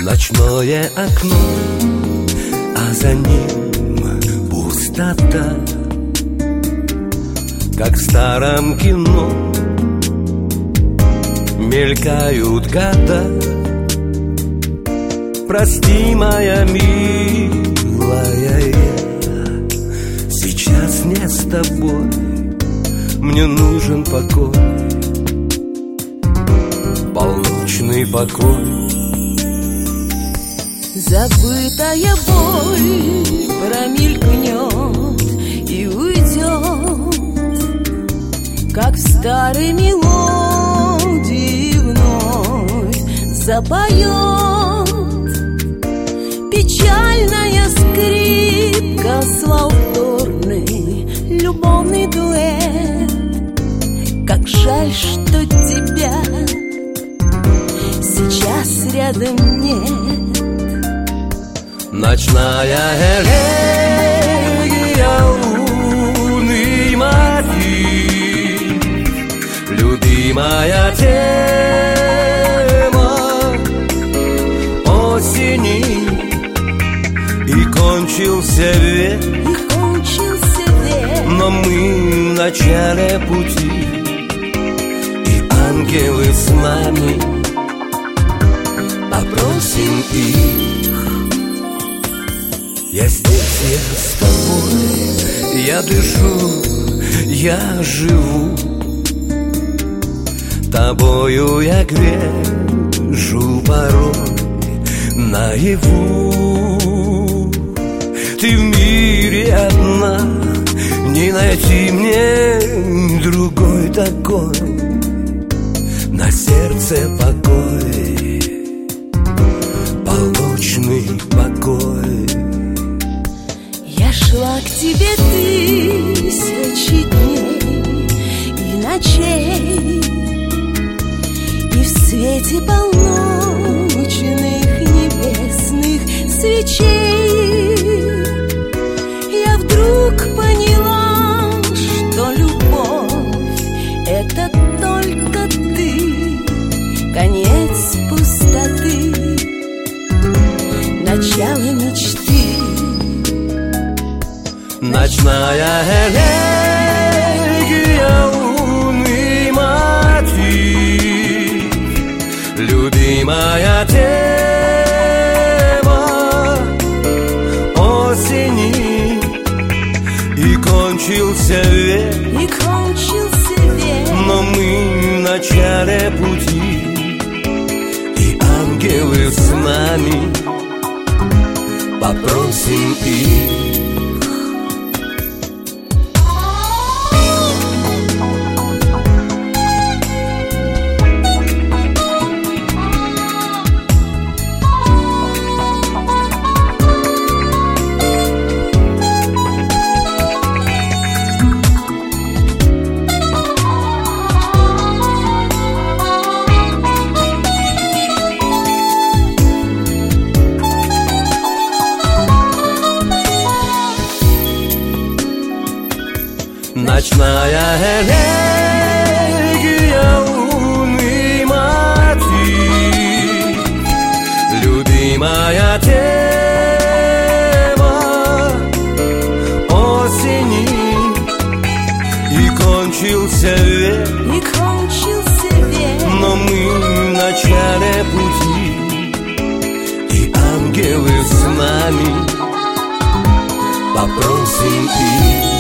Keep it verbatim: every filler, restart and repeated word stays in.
Ночное окно, а за ним пустота, как в старом кино мелькают года. Прости, моя милая, сейчас не с тобой, мне нужен покой, полночный покой. Забытая боль промелькнет и уйдет, как в старой мелодии вновь запоет. Печальная скрипка с волторной, любовный дуэт. Как жаль, что тебя сейчас рядом нет. Ночная элегия, лунный мотив, любимая тема осени. И кончился век, И кончился век, но мы в начале пути, и ангелы с нами, попросим их. Я здесь, я с тобой, я дышу, я живу, тобою я грежу порой наяву. Ты в мире одна, не найти мне другой такой. На сердце покой, полночный покой. я шла к тебе тысячи дней и ночей, и в свете полночных небесных свечей я вдруг поняла, что любовь — это только ты, конец пустоты, начало мечты. Ночная элегия, лунный мотив, любимая тема осени. И кончился век, И кончился век, но мы в начале пути, и ангелы с нами, попросим их. Ночная элегия, лунный мотив, любимая тема осени. И кончился век, И кончился век, но мы в начале пути, и ангелы с нами, попросим их.